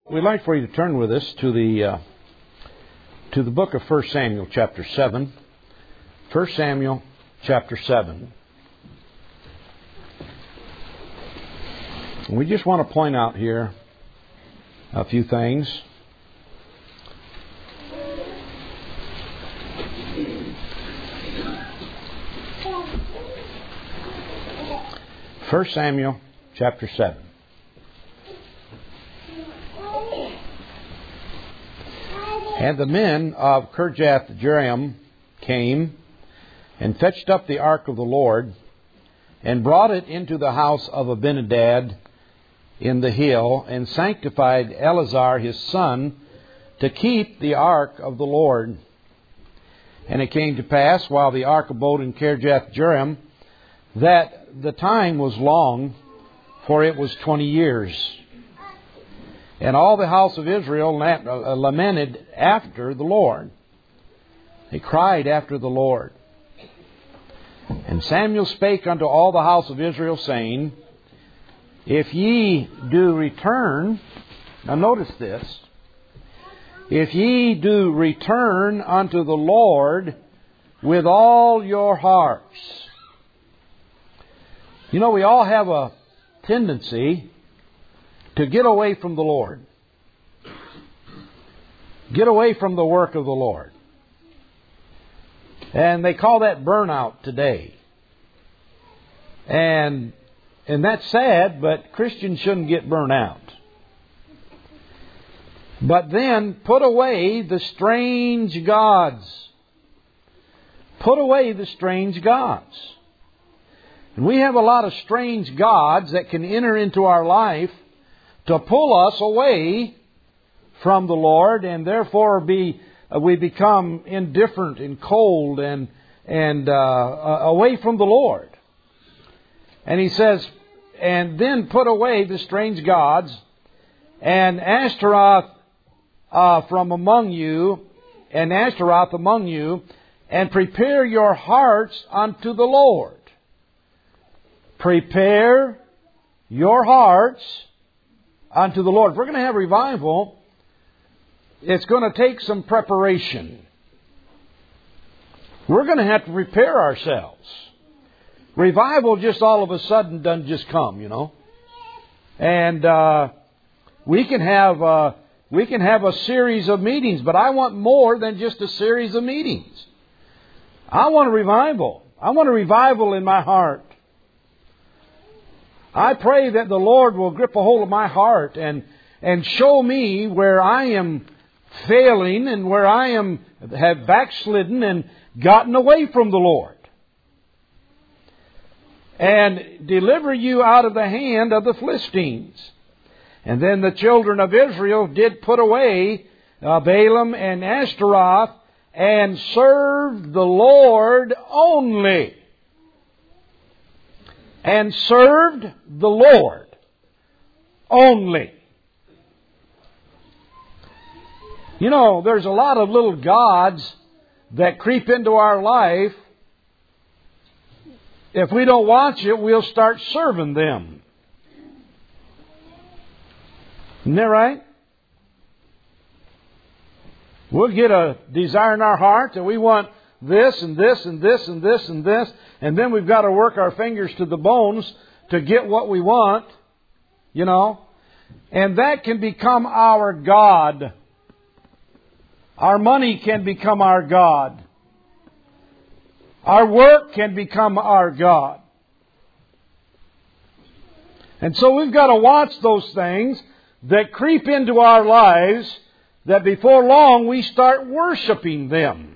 We'd like for you to turn with us to the book of 1 Samuel chapter 7. 1 Samuel chapter 7. We just want to point out here a few things. First Samuel chapter 7. And the men of Kirjath-jearim came and fetched up the ark of the Lord and brought it into the house of Abinadab in the hill and sanctified Eleazar his son to keep the ark of the Lord. And it came to pass, while the ark abode in Kirjath-jearim, that the time was long, for it was 20 years. And all the house of Israel lamented after the Lord. They cried after the Lord. And Samuel spake unto all the house of Israel, saying, If ye do return, now notice this, if ye do return unto the Lord with all your hearts. You know, we all have a tendency to get away from the Lord. Get away from the work of the Lord. And they call that burnout today. And that's sad, but Christians shouldn't get burnt out. But then put away the strange gods. Put away the strange gods. And we have a lot of strange gods that can enter into our life to pull us away from the Lord, and therefore we become indifferent and cold and away from the Lord. And he says, and then put away the strange gods and Ashtaroth from among you, and Ashtaroth among you, and prepare your hearts unto the Lord. Prepare your hearts unto the Lord. If we're going to have revival, it's going to take some preparation. We're going to have to prepare ourselves. Revival just all of a sudden doesn't just come, you know. And we can have a series of meetings, but I want more than just a series of meetings. I want a revival. I want a revival in my heart. I pray that the Lord will grip a hold of my heart and show me where I am failing and where I have backslidden and gotten away from the Lord. And deliver you out of the hand of the Philistines. And then the children of Israel did put away Balaam and Ashtaroth and served the Lord only. And served the Lord only. You know, there's a lot of little gods that creep into our life. If we don't watch it, we'll start serving them. Isn't that right? We'll get a desire in our heart that we want this and this and this and this and this. And then we've got to work our fingers to the bones to get what we want. You know. And that can become our God. Our money can become our God. Our work can become our God. And so we've got to watch those things that creep into our lives, that before long we start worshiping them.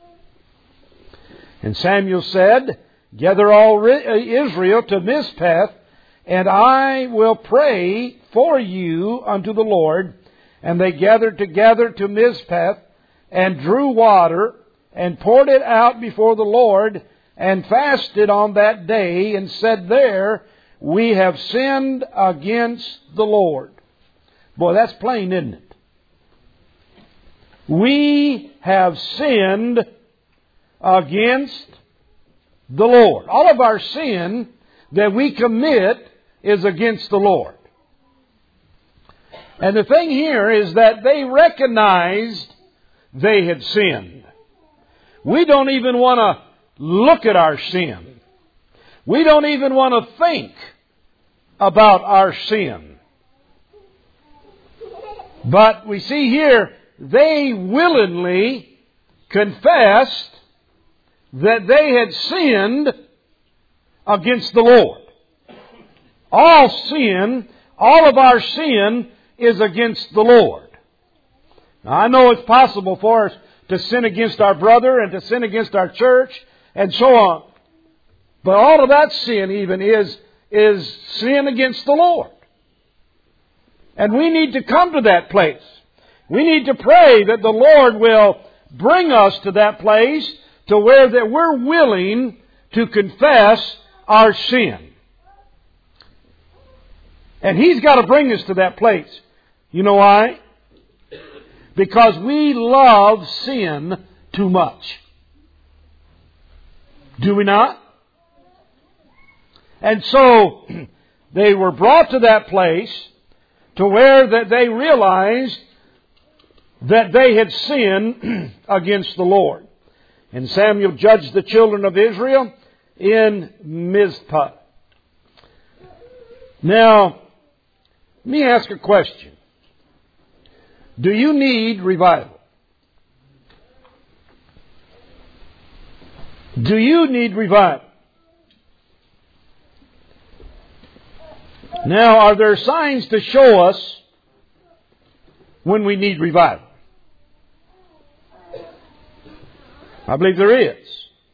And Samuel said, Gather all Israel to Mizpeh, and I will pray for you unto the Lord. And they gathered together to Mizpeh, and drew water, and poured it out before the Lord, and fasted on that day, and said there, We have sinned against the Lord. Boy, that's plain, isn't it? We have sinned against the Lord. All of our sin that we commit is against the Lord. And the thing here is that they recognized they had sinned. We don't even want to look at our sin. We don't even want to think about our sin. But we see here, they willingly confessed that they had sinned against the Lord. All sin, all of our sin is against the Lord. Now, I know it's possible for us to sin against our brother and to sin against our church and so on. But all of that sin even is sin against the Lord. And we need to come to that place. We need to pray that the Lord will bring us to that place to where that we're willing to confess our sin. And He's got to bring us to that place. You know why? Because we love sin too much. Do we not? And so they were brought to that place to where that they realized that they had sinned against the Lord. And Samuel judged the children of Israel in Mizpah. Now, let me ask a question. Do you need revival? Do you need revival? Now, are there signs to show us when we need revival? I believe there is.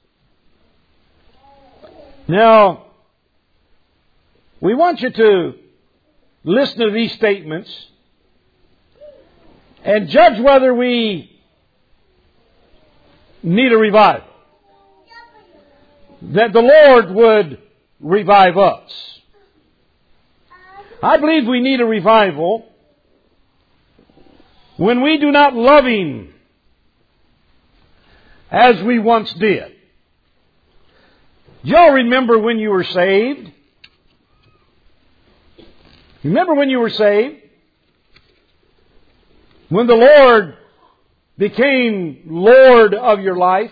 Now, we want you to listen to these statements and judge whether we need a revival. That the Lord would revive us. I believe we need a revival when we do not love Him as we once did. Do y'all remember when you were saved? Remember when you were saved? When the Lord became Lord of your life?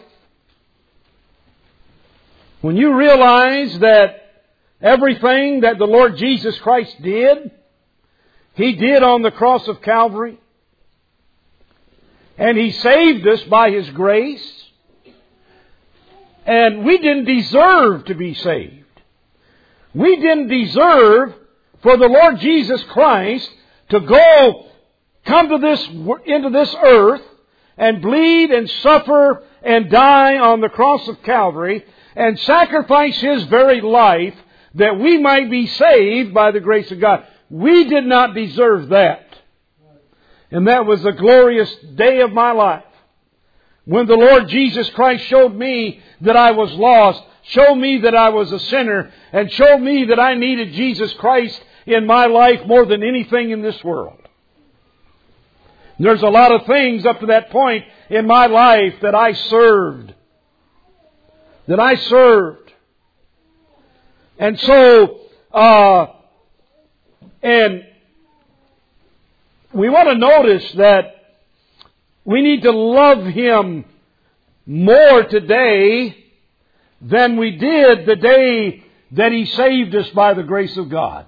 When you realized that everything that the Lord Jesus Christ did, He did on the cross of Calvary. And He saved us by His grace. And we didn't deserve to be saved. We didn't deserve for the Lord Jesus Christ to come into this earth and bleed and suffer and die on the cross of Calvary and sacrifice His very life that we might be saved by the grace of God. We did not deserve that. And that was the glorious day of my life. When the Lord Jesus Christ showed me that I was lost, showed me that I was a sinner, and showed me that I needed Jesus Christ in my life more than anything in this world. There's a lot of things up to that point in my life that I served. And so, and we want to notice that we need to love Him more today than we did the day that He saved us by the grace of God.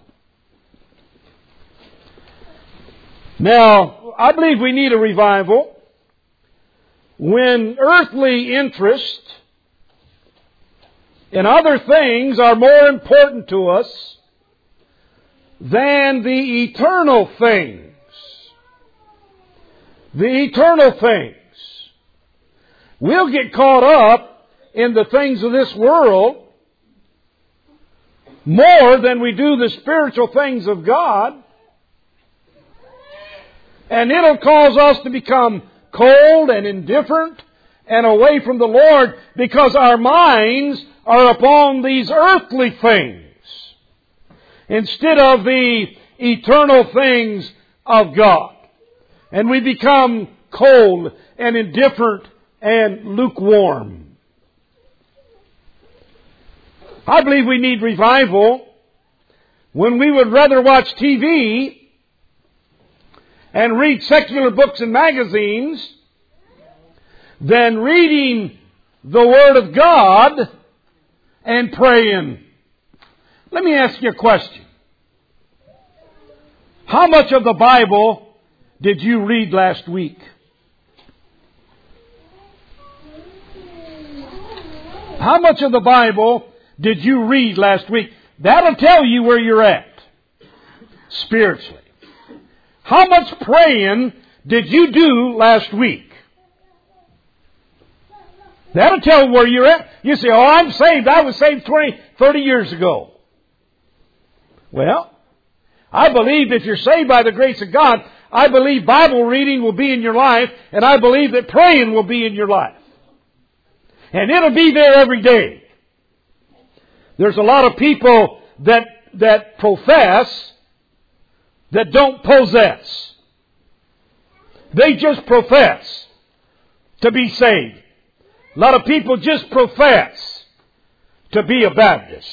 Now, I believe we need a revival when earthly interest in other things are more important to us than the eternal things. The eternal things. We'll get caught up in the things of this world more than we do the spiritual things of God. And it'll cause us to become cold and indifferent and away from the Lord because our minds are upon these earthly things instead of the eternal things of God. And we become cold and indifferent and lukewarm. I believe we need revival when we would rather watch TV and read secular books and magazines than reading the Word of God and praying. Let me ask you a question. How much of the Bible did you read last week? How much of the Bible did you read last week? That'll tell you where you're at spiritually. How much praying did you do last week? That'll tell where you're at. You say, oh, I'm saved. I was saved 20, 30 years ago. Well, I believe if you're saved by the grace of God, I believe Bible reading will be in your life, and I believe that praying will be in your life. And it'll be there every day. There's a lot of people that profess that don't possess. They just profess to be saved. A lot of people just profess to be a Baptist.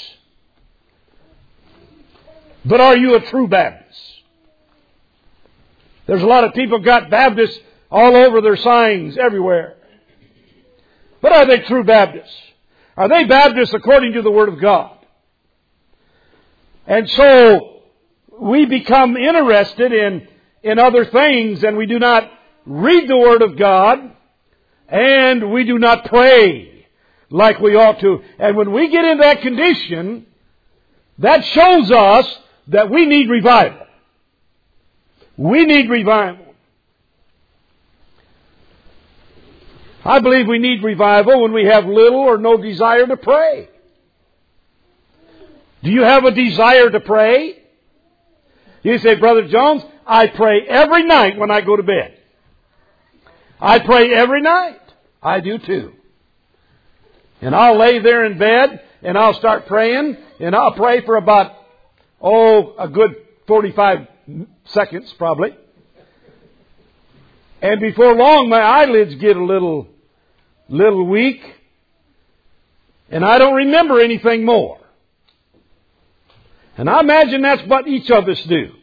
But are you a true Baptist? There's a lot of people got Baptists all over their signs everywhere. But are they true Baptists? Are they Baptists according to the Word of God? And so we become interested in other things, and we do not read the Word of God, and we do not pray like we ought to. And when we get in that condition, that shows us that we need revival. We need revival. I believe we need revival when we have little or no desire to pray. Do you have a desire to pray? You say, Brother Jones, I pray every night when I go to bed. I pray every night. I do too. And I'll lay there in bed and I'll start praying, and I'll pray for about, a good 45 seconds probably. And before long my eyelids get a little weak, and I don't remember anything more. And I imagine that's what each of us do.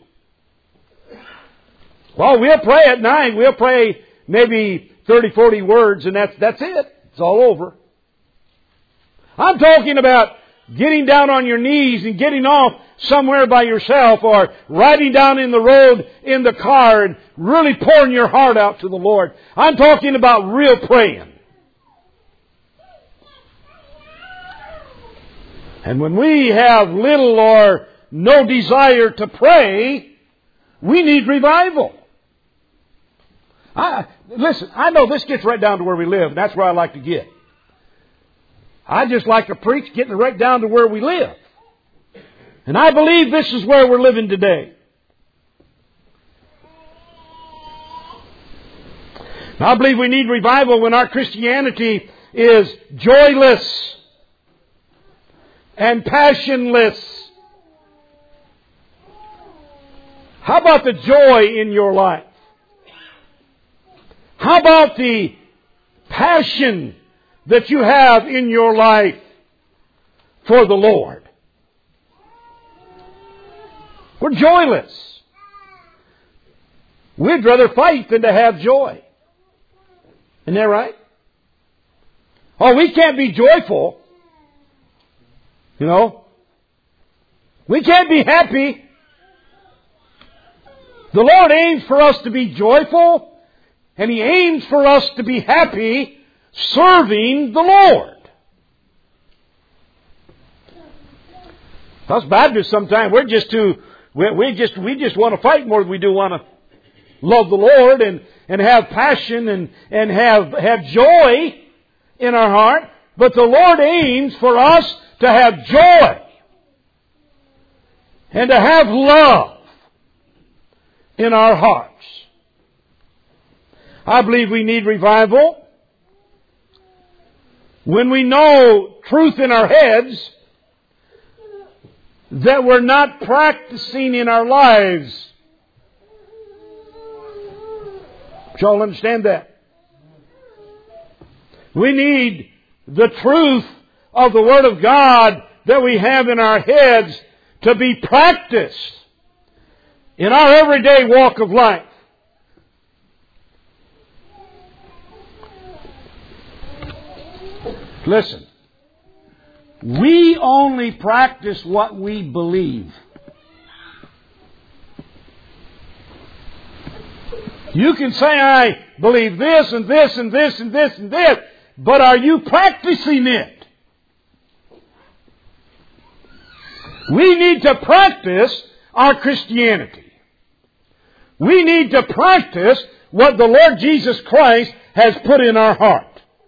Well, we'll pray at night. We'll pray maybe 30, 40 words, and that's it. It's all over. I'm talking about getting down on your knees and getting off somewhere by yourself, or riding down in the road in the car and really pouring your heart out to the Lord. I'm talking about real praying. And when we have little or no desire to pray, we need revival. Listen, I know this gets right down to where we live, and that's where I like to get. I just like to preach getting right down to where we live. And I believe this is where we're living today. I believe we need revival when our Christianity is joyless and passionless. How about the joy in your life? How about the passion that you have in your life for the Lord? We're joyless. We'd rather fight than to have joy. Isn't that right? Oh, we can't be joyful. You know? We can't be happy. The Lord aims for us to be joyful, and He aims for us to be happy serving the Lord. Us Baptists sometimes we just want to fight more than we do want to love the Lord and have passion and have joy in our heart. But the Lord aims for us to have joy and to have love in our hearts. I believe we need revival when we know truth in our heads that we're not practicing in our lives. Y'all understand that? We need the truth of the Word of God that we have in our heads to be practiced in our everyday walk of life. Listen. We only practice what we believe. You can say, I believe this and this and this and this and this, but are you practicing it? We need to practice our Christianity. We need to practice what the Lord Jesus Christ has put in our heart.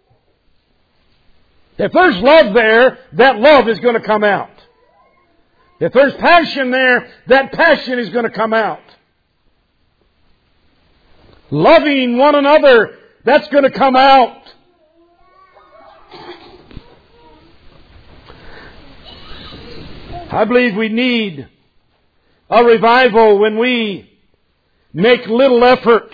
If there's love there, that love is going to come out. If there's passion there, that passion is going to come out. Loving one another, that's going to come out. I believe we need a revival when we make little effort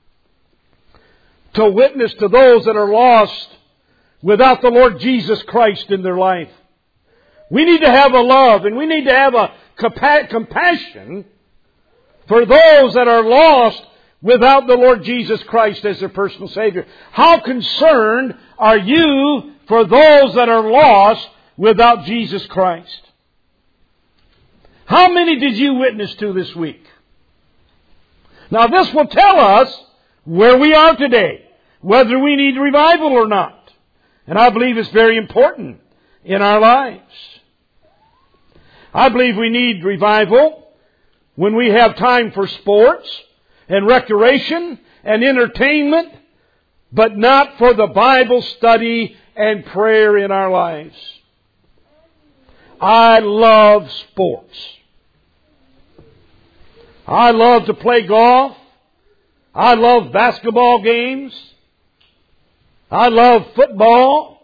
to witness to those that are lost without the Lord Jesus Christ in their life. We need to have a love and we need to have a compassion for those that are lost without the Lord Jesus Christ as their personal Savior. How concerned are you for those that are lost without Jesus Christ? How many did you witness to this week? Now this will tell us where we are today, whether we need revival or not. And I believe it's very important in our lives. I believe we need revival when we have time for sports and recreation and entertainment, but not for the Bible study and prayer in our lives. I love sports. I love to play golf. I love basketball games. I love football.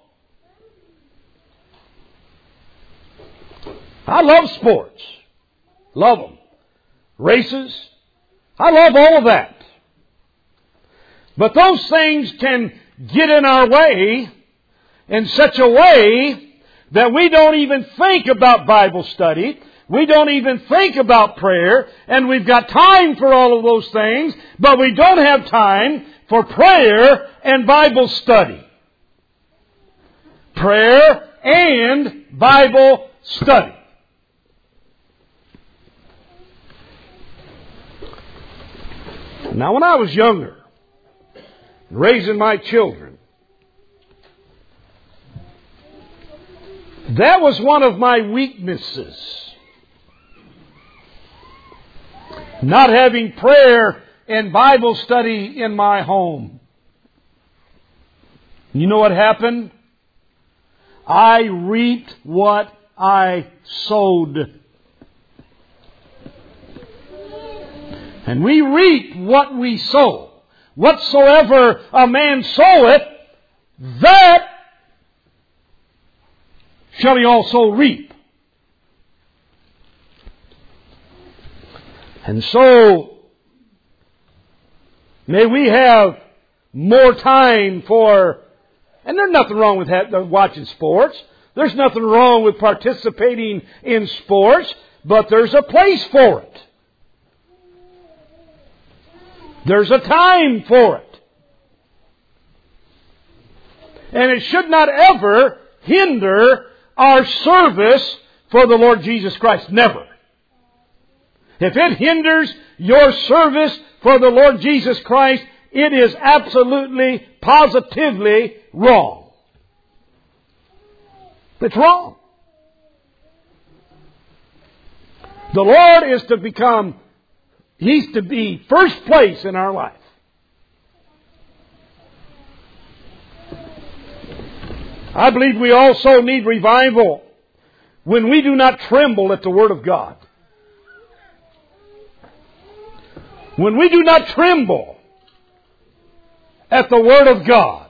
I love sports. Love them. Races. I love all of that. But those things can get in our way in such a way that we don't even think about Bible study. We don't even think about prayer. And we've got time for all of those things, but we don't have time for prayer and Bible study. Prayer and Bible study. Now, when I was younger, raising my children, that was one of my weaknesses. Not having prayer and Bible study in my home. You know what happened? I reaped what I sowed. And we reap what we sow. Whatsoever a man soweth, that shall he also reap. And so, may we have more time for, and there's nothing wrong with watching sports. There's nothing wrong with participating in sports, but there's a place for it. There's a time for it. And it should not ever hinder our service for the Lord Jesus Christ. Never. If it hinders your service for the Lord Jesus Christ, it is absolutely, positively wrong. It's wrong. The Lord is to become, He's to be first place in our life. I believe we also need revival when we do not tremble at the Word of God. When we do not tremble at the Word of God.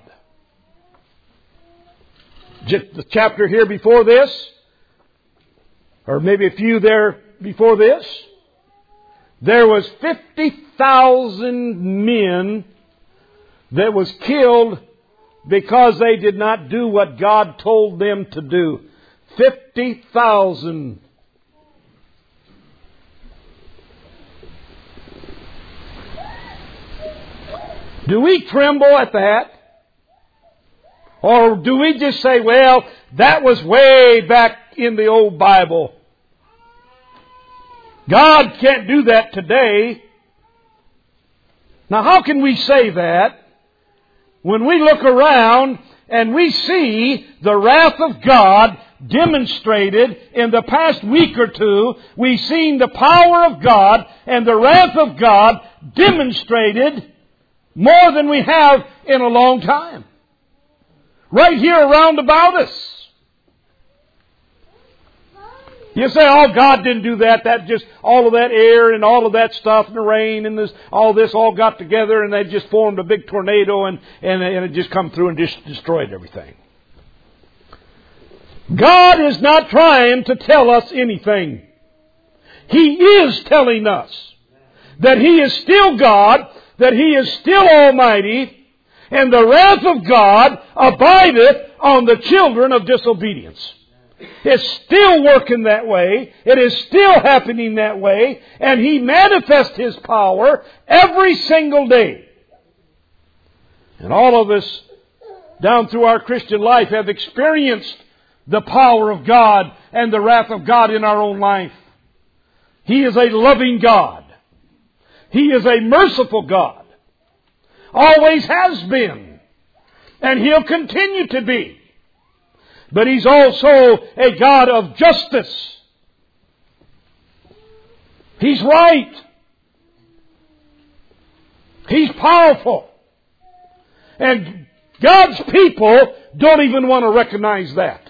Just the chapter here before this, or maybe a few there before this, there was 50,000 men that was killed because they did not do what God told them to do. 50,000. Do we tremble at that? Or do we just say, well, that was way back in the old Bible? God can't do that today. Now, how can we say that when we look around and we see the wrath of God demonstrated in the past week or two? We've seen the power of God and the wrath of God demonstrated more than we have in a long time. Right here around about us. You say, oh, God didn't do that. That just, all of that air and all of that stuff and the rain and this all got together and they just formed a big tornado and it just come through and just destroyed everything. God is not trying to tell us anything. He is telling us that He is still God, that He is still Almighty, and the wrath of God abideth on the children of disobedience. It's still working that way. It is still happening that way. And He manifests His power every single day. And all of us down through our Christian life have experienced the power of God and the wrath of God in our own life. He is a loving God. He is a merciful God. Always has been. And He'll continue to be. But He's also a God of justice. He's right. He's powerful. And God's people don't even want to recognize that.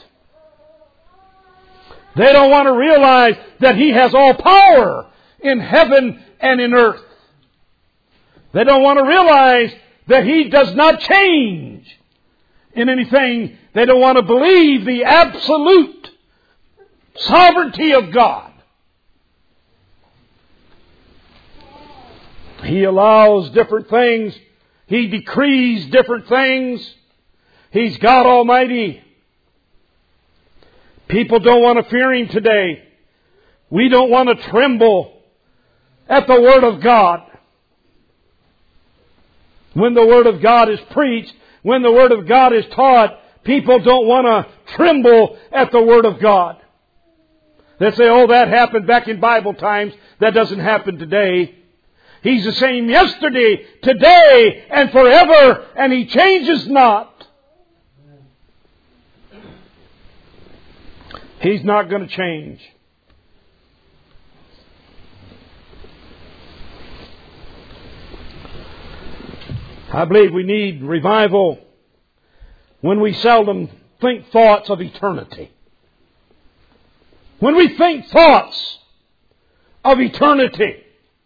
They don't want to realize that He has all power in heaven and in earth. They don't want to realize that He does not change in anything. They don't want to believe the absolute sovereignty of God. He allows different things. He decrees different things. He's God Almighty. People don't want to fear Him today. We don't want to tremble at the Word of God. When the Word of God is preached, when the Word of God is taught, people don't want to tremble at the Word of God. They say, oh, that happened back in Bible times. That doesn't happen today. He's the same yesterday, today, and forever, and He changes not. He's not going to change. I believe we need revival when we seldom think thoughts of eternity. When we think thoughts of eternity,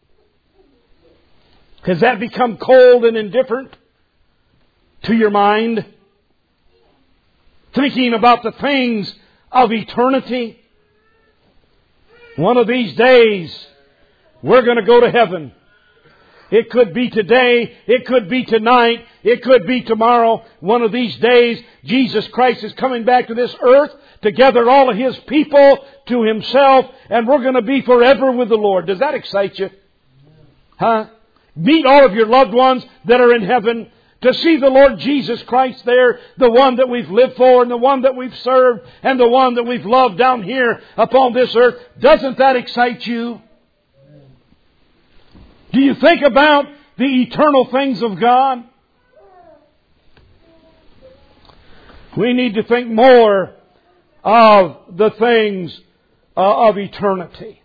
has that become cold and indifferent to your mind? Thinking about the things of eternity? One of these days, we're going to go to heaven. It could be today. It could be tonight. It could be tomorrow. One of these days, Jesus Christ is coming back to this earth to gather all of His people to Himself, and we're going to be forever with the Lord. Does that excite you? Huh? Meet all of your loved ones that are in heaven. To see the Lord Jesus Christ there, the one that we've lived for and the one that we've served and the one that we've loved down here upon this earth. Doesn't that excite you? Do you think about the eternal things of God? We need to think more of the things of eternity.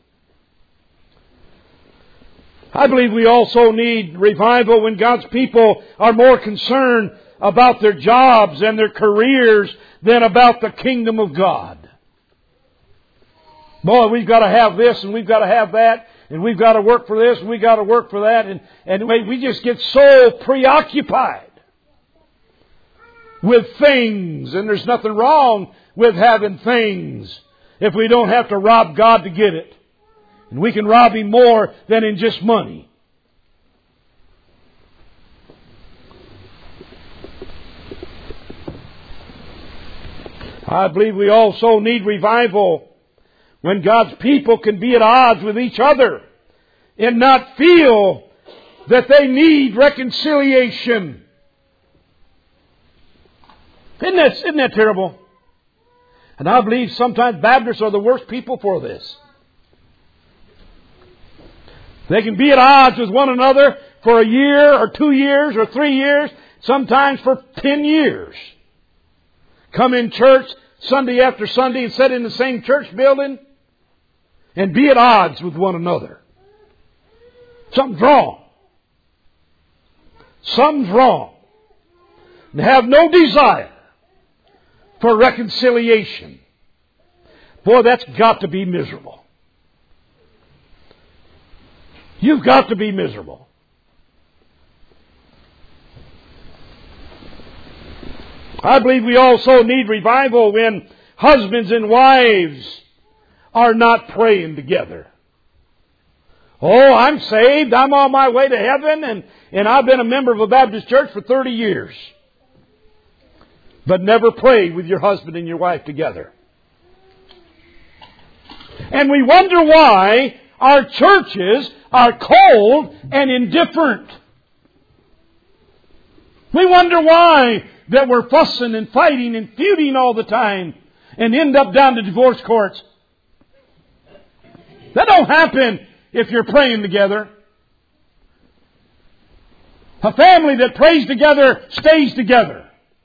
I believe we also need revival when God's people are more concerned about their jobs and their careers than about the kingdom of God. Boy, we've got to have this and we've got to have that. And we've got to work for this and we've got to work for that. And we just get so preoccupied with things. And there's nothing wrong with having things if we don't have to rob God to get it. And we can rob Him more than in just money. I believe we also need revival when God's people can be at odds with each other and not feel that they need reconciliation. Isn't that terrible? And I believe sometimes Baptists are the worst people for this. They can be at odds with one another for a year or 2 years or 3 years, sometimes for 10 years. Come in church Sunday after Sunday and sit in the same church building and be at odds with one another. Something's wrong. Something's wrong. And have no desire for reconciliation. Boy, that's got to be miserable. You've got to be miserable. I believe we also need revival when husbands and wives are not praying together. Oh, I'm saved. I'm on my way to heaven, and I've been a member of a Baptist church for 30 years. But never pray with your husband and your wife together. And we wonder why our churches are cold and indifferent. We wonder why that we're fussing and fighting and feuding all the time and end up down to divorce courts. That don't happen if you're praying together. A family that prays together stays together.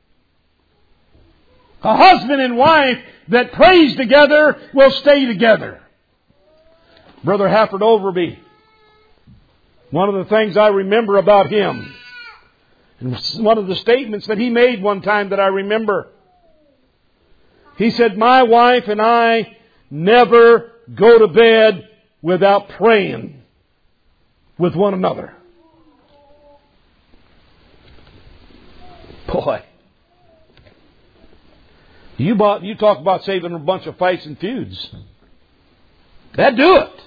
A husband and wife that prays together will stay together. Brother Hafford Overby, one of the things I remember about him, and one of the statements that he made one time that I remember, he said, "My wife and I never go to bed without praying with one another." Boy. You talk about saving a bunch of fights and feuds. That'd do it.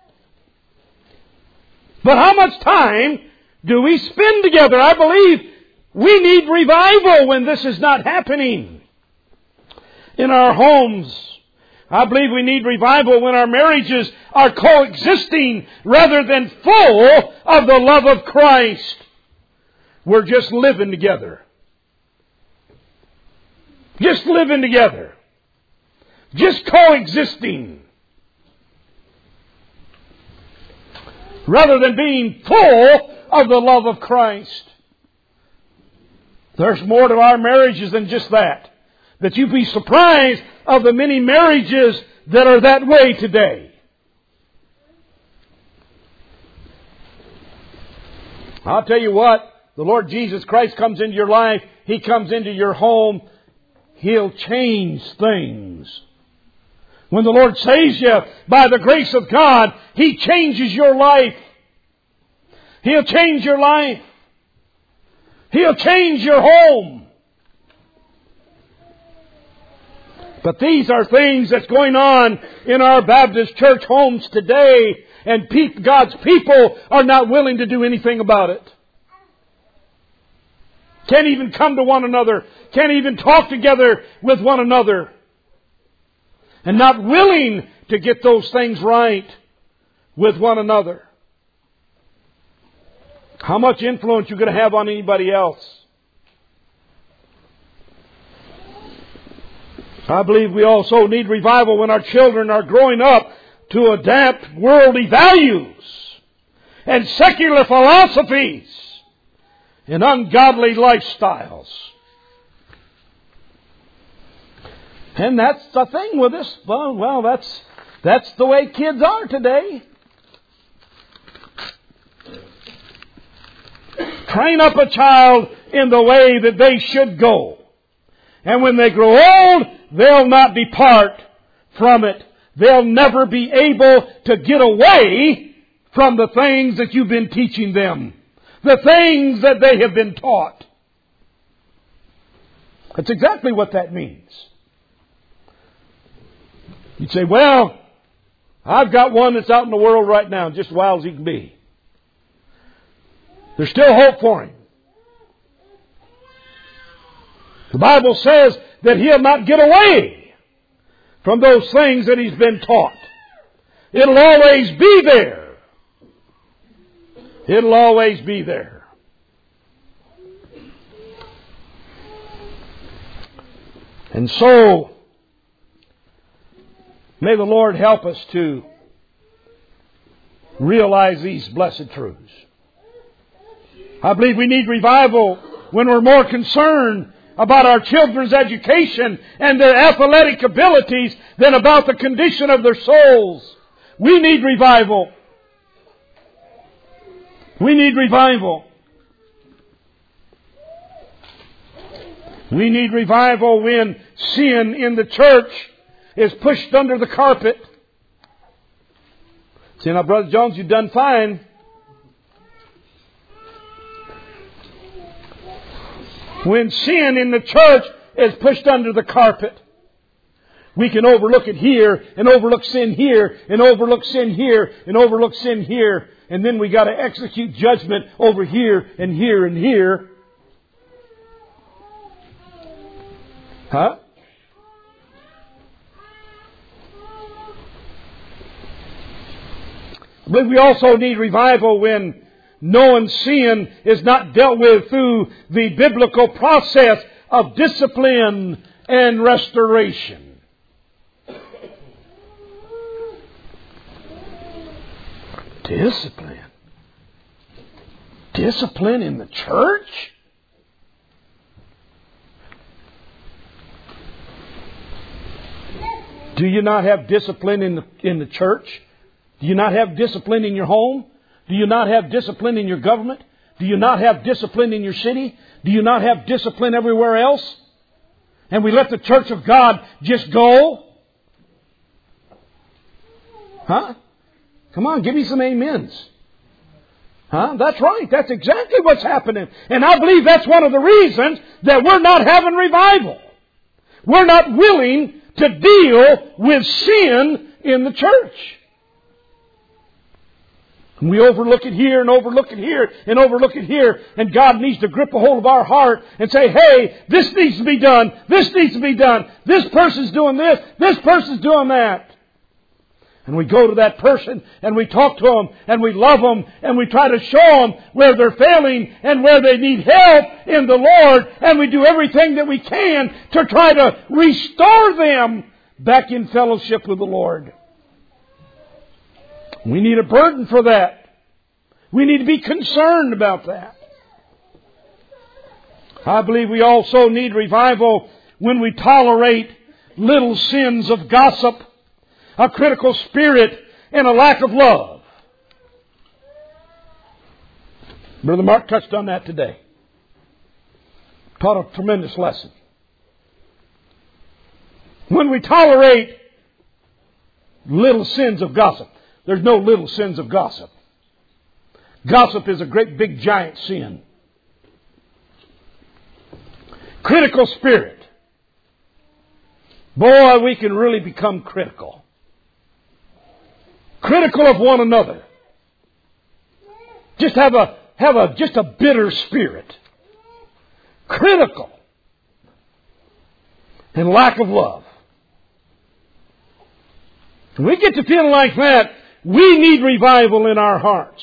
But how much time do we spend together? I believe we need revival when this is not happening. In our homes, I believe we need revival when our marriages are coexisting rather than full of the love of Christ. We're just living together. Just living together. Just coexisting. Rather than being full of the love of Christ. There's more to our marriages than just that. That you'd be surprised of the many marriages that are that way today. I'll tell you what, the Lord Jesus Christ comes into your life, He comes into your home, He'll change things. When the Lord saves you by the grace of God, He changes your life. He'll change your life. He'll change your home. But these are things that's going on in our Baptist church homes today, and God's people are not willing to do anything about it. Can't even come to one another. Can't even talk together with one another. And not willing to get those things right with one another. How much influence you going to have on anybody else? I believe we also need revival when our children are growing up to adapt worldly values and secular philosophies and ungodly lifestyles. And that's the thing with this. Well, that's the way kids are today. Train up a child in the way that they should go. And when they grow old, they'll not depart from it. They'll never be able to get away from the things that you've been teaching them. The things that they have been taught. That's exactly what that means. You'd say, well, I've got one that's out in the world right now, just as wild as he can be. There's still hope for him. The Bible says that he'll not get away from those things that he's been taught. It'll always be there. It'll always be there. And so, may the Lord help us to realize these blessed truths. I believe we need revival when we're more concerned about our children's education and their athletic abilities than about the condition of their souls. We need revival. We need revival. We need revival when sin in the church is pushed under the carpet. See, now, Brother Jones, you've done fine. When sin in the church is pushed under the carpet, we can overlook it here, and overlook sin here, and overlook sin here, and overlook sin here, and then we got to execute judgment over here, and here, and here. Huh? But we also need revival when knowing sin is not dealt with through the biblical process of discipline and restoration. Discipline? Discipline in the church? Do you not have discipline in the church? Do you not have discipline in your home? Do you not have discipline in your government? Do you not have discipline in your city? Do you not have discipline everywhere else? And we let the church of God just go? Huh? Come on, give me some amens. Huh? That's right. That's exactly what's happening. And I believe that's one of the reasons that we're not having revival. We're not willing to deal with sin in the church. We overlook it here and overlook it here and overlook it here. And God needs to grip a hold of our heart and say, hey, this needs to be done. This needs to be done. This person's doing this. This person's doing that. And we go to that person and we talk to them and we love them and we try to show them where they're failing and where they need help in the Lord. And we do everything that we can to try to restore them back in fellowship with the Lord. We need a burden for that. We need to be concerned about that. I believe we also need revival when we tolerate little sins of gossip, a critical spirit, and a lack of love. Brother Mark touched on that today. Taught a tremendous lesson. When we tolerate little sins of gossip, there's no little sins of gossip. Gossip is a great big giant sin. Critical spirit. Boy, we can really become critical. Critical of one another. Just have a bitter spirit. Critical. And lack of love. When we get to feeling like that, we need revival in our hearts.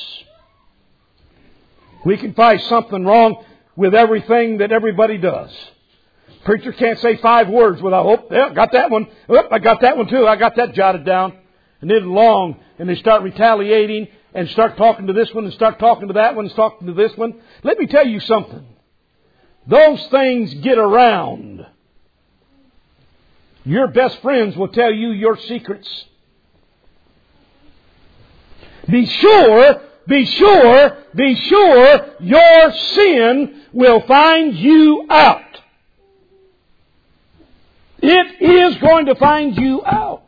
We can find something wrong with everything that everybody does. Preacher can't say 5 words without, oh, yeah, got that one. Oh, I got that one too. I got that jotted down. And then long, and they start retaliating and start talking to this one and start talking to that one and talking to this one. Let me tell you something. Those things get around. Your best friends will tell you your secrets. Be sure your sin will find you out. It is going to find you out.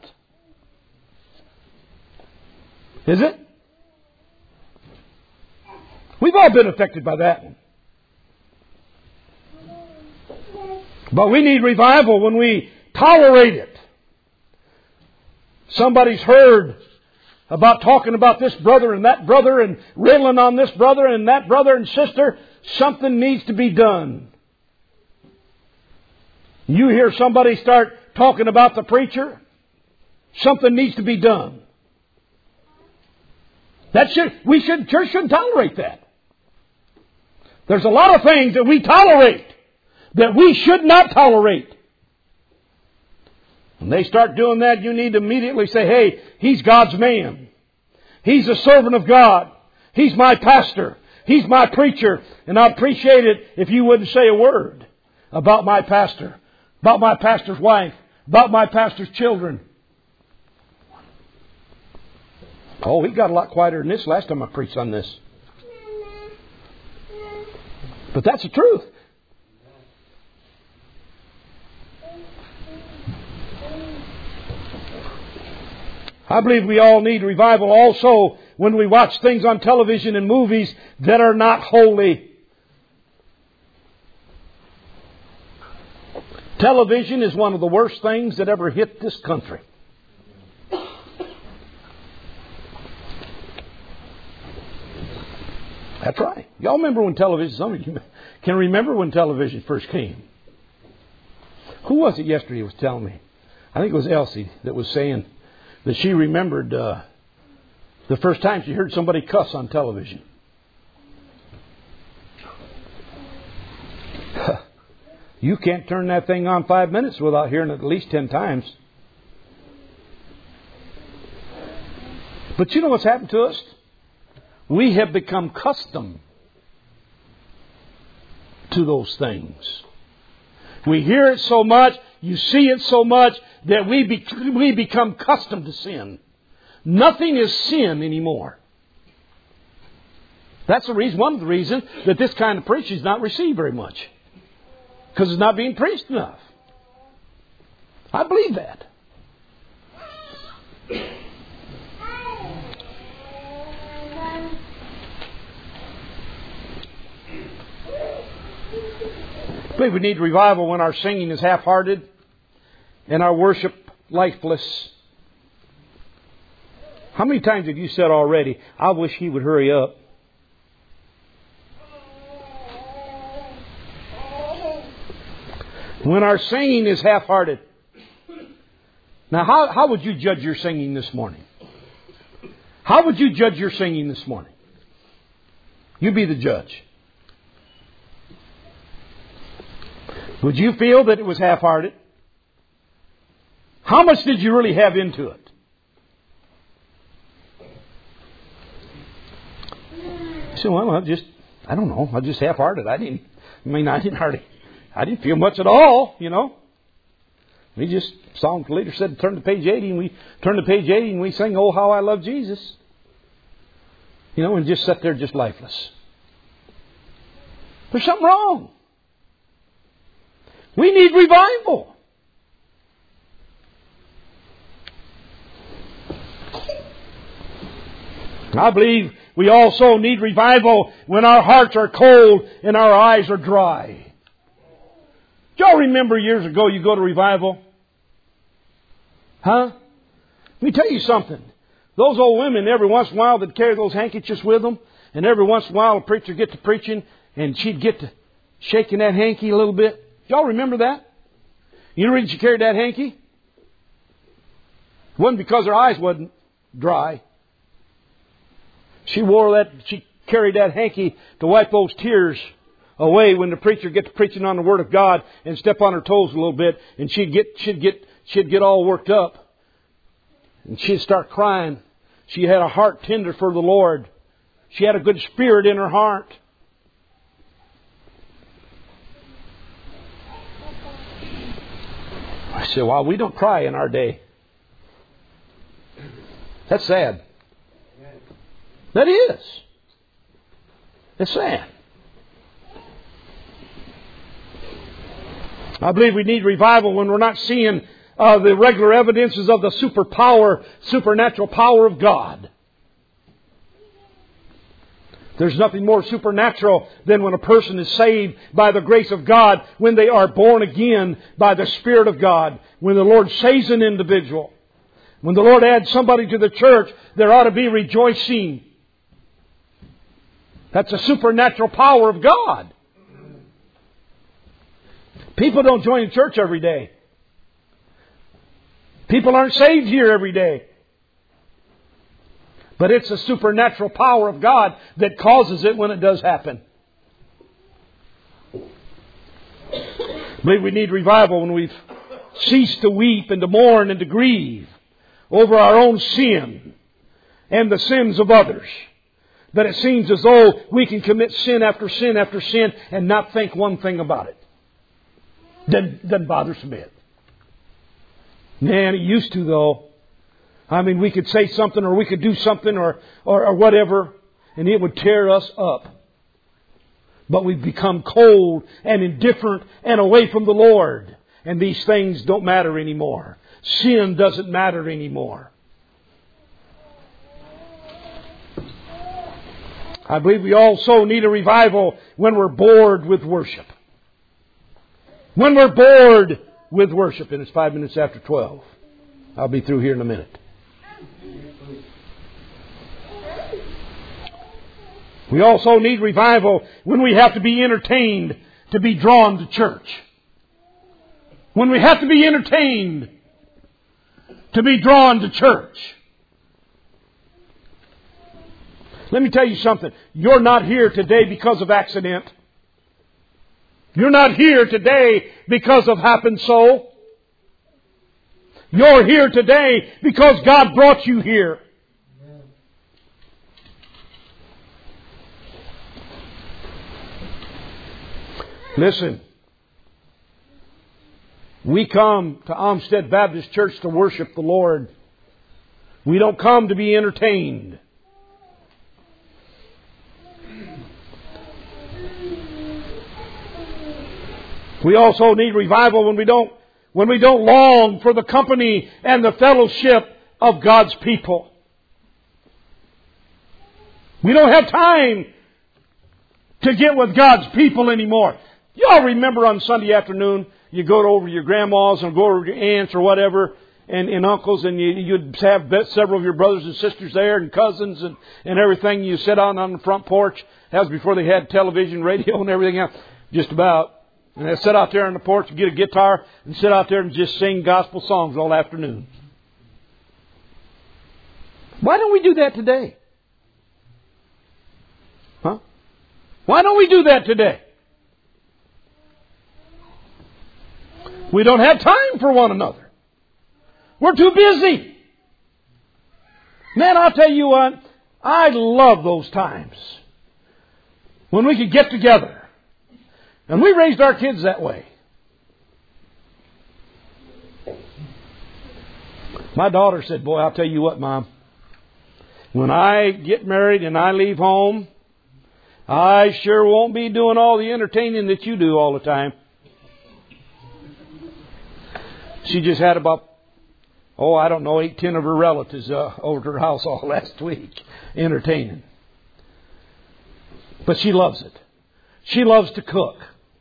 Is it? We've all been affected by that one. But we need revival when we tolerate it. Somebody's heard about talking about this brother and that brother and riddling on this brother and that brother and sister. Something needs to be done. You hear somebody start talking about the preacher. Something needs to be done. Church shouldn't tolerate that. There's a lot of things that we tolerate that we should not tolerate. When they start doing that, you need to immediately say, hey, he's God's man. He's a servant of God. He's my pastor. He's my preacher. And I'd appreciate it if you wouldn't say a word about my pastor, about my pastor's wife, about my pastor's children. Oh, he got a lot quieter than this last time I preached on this. But that's the truth. I believe we all need revival also when we watch things on television and movies that are not holy. Television is one of the worst things that ever hit this country. That's right. Y'all remember when television, some of you can remember when television first came. Who was it yesterday who was telling me? I think it was Elsie that was saying that she remembered the first time she heard somebody cuss on television. You can't turn that thing on 5 minutes without hearing it at least 10 times. But you know what's happened to us? We have become accustomed to those things. We hear it so much, you see it so much, that we become accustomed to sin. Nothing is sin anymore. That's the reason, one of the reasons that this kind of preaching is not received very much. Because it's not being preached enough. I believe that. I believe we need revival when our singing is half-hearted and our worship lifeless. How many times have you said already, I wish he would hurry up? When our singing is half-hearted. Now, how would you judge your singing this morning? How would you judge your singing this morning? You be the judge. Would you feel that it was half-hearted? How much did you really have into it? So, well, I don't know. I just half-hearted. I didn't feel much at all, you know. We just, song leader said, turn to page 80, and we turn to page 80 and we sing, Oh, How I Love Jesus. You know, and just sit there just lifeless. There's something wrong. We need revival. I believe we also need revival when our hearts are cold and our eyes are dry. Do y'all remember years ago you go to revival? Huh? Let me tell you something. Those old women, every once in a while, they'd carry those handkerchiefs with them. And every once in a while, a preacher would get to preaching and she'd get to shaking that hanky a little bit. Y'all remember that? You know the reason she carried that hanky? It wasn't because her eyes wasn't dry. She carried that hanky to wipe those tears away when the preacher gets preaching on the Word of God and step on her toes a little bit, and she'd get all worked up, and she'd start crying. She had a heart tender for the Lord. She had a good spirit in her heart. I said, well, we don't cry in our day. That's sad. That is. It's sad. I believe we need revival when we're not seeing the regular evidences of the supernatural power of God. There's nothing more supernatural than when a person is saved by the grace of God, when they are born again by the Spirit of God, when the Lord saves an individual. When the Lord adds somebody to the church, there ought to be rejoicing. That's the supernatural power of God. People don't join the church every day. People aren't saved here every day. But it's the supernatural power of God that causes it when it does happen. I believe we need revival when we've cease to weep and to mourn and to grieve over our own sin and the sins of others. That it seems as though we can commit sin after sin after sin and not think one thing about it. Doesn't bother us a bit. Man, it used to though. I mean, we could say something or we could do something or whatever, and it would tear us up. But we've become cold and indifferent and away from the Lord. And these things don't matter anymore. Sin doesn't matter anymore. I believe we also need a revival when we're bored with worship. When we're bored with worship. And it's 5 minutes after 12. I'll be through here in a minute. We also need revival when we have to be entertained to be drawn to church. When we have to be entertained to be drawn to church. Let me tell you something. You're not here today because of accident. You're not here today because of happened so. You're here today because God brought you here. Listen. We come to Olmsted Baptist Church to worship the Lord. We don't come to be entertained. We also need revival when we don't long for the company and the fellowship of God's people. We don't have time to get with God's people anymore. Y'all remember on Sunday afternoon, you go over your grandmas and go over your aunts or whatever and uncles, and you'd have several of your brothers and sisters there and cousins and everything. You sit on the front porch. That was before they had television, radio, and everything else. Just about. And they sit out there on the porch and get a guitar and sit out there and just sing gospel songs all afternoon. Why don't we do that today? Huh? Why don't we do that today? We don't have time for one another. We're too busy. Man, I'll tell you what, I love those times when we could get together. And we raised our kids that way. My daughter said, boy, I'll tell you what, Mom. When I get married and I leave home, I sure won't be doing all the entertaining that you do all the time. She just had about, 8, 10 of her relatives over at her house all last week entertaining. But she loves it. She loves to cook.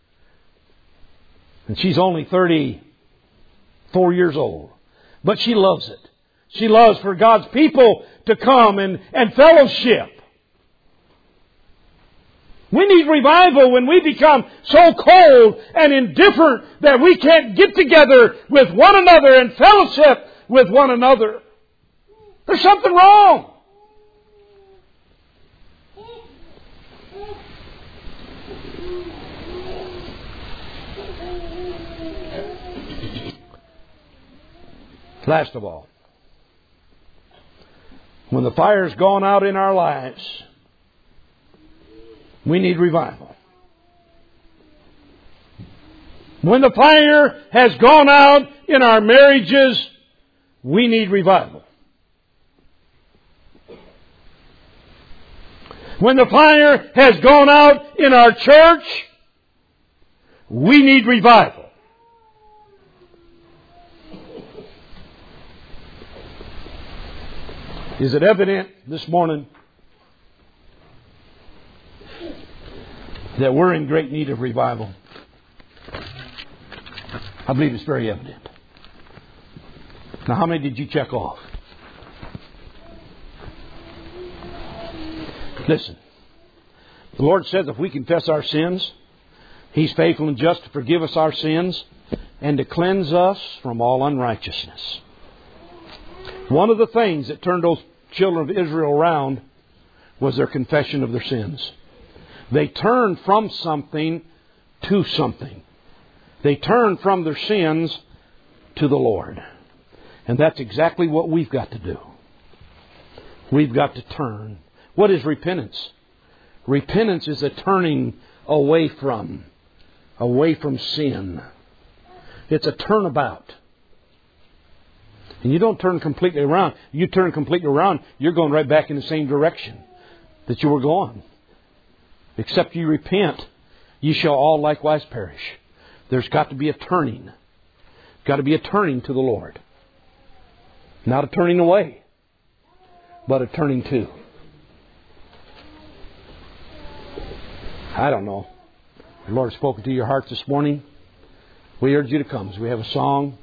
And she's only 34 years old. But she loves it. She loves for God's people to come and fellowship. We need revival when we become so cold and indifferent that we can't get together with one another and fellowship with one another. There's something wrong. Last of all, when the fire's gone out in our lives, we need revival. When the fire has gone out in our marriages, we need revival. When the fire has gone out in our church, we need revival. Is it evident this morning that we're in great need of revival? I believe it's very evident. Now, how many did you check off? Listen, the Lord says if we confess our sins, He's faithful and just to forgive us our sins and to cleanse us from all unrighteousness. One of the things that turned those children of Israel around was their confession of their sins. They turned from something to something. They turned from their sins to the Lord. And that's exactly what we've got to do. We've got to turn. What is repentance? Repentance is a turning away from sin. It's a turnabout. And you don't turn completely around. You turn completely around, you're going right back in the same direction that you were going. Except you repent, ye shall all likewise perish. There's got to be a turning. Got to be a turning to the Lord. Not a turning away, but a turning to. I don't know. The Lord has spoken to your hearts this morning. We urge you to come as we have a song.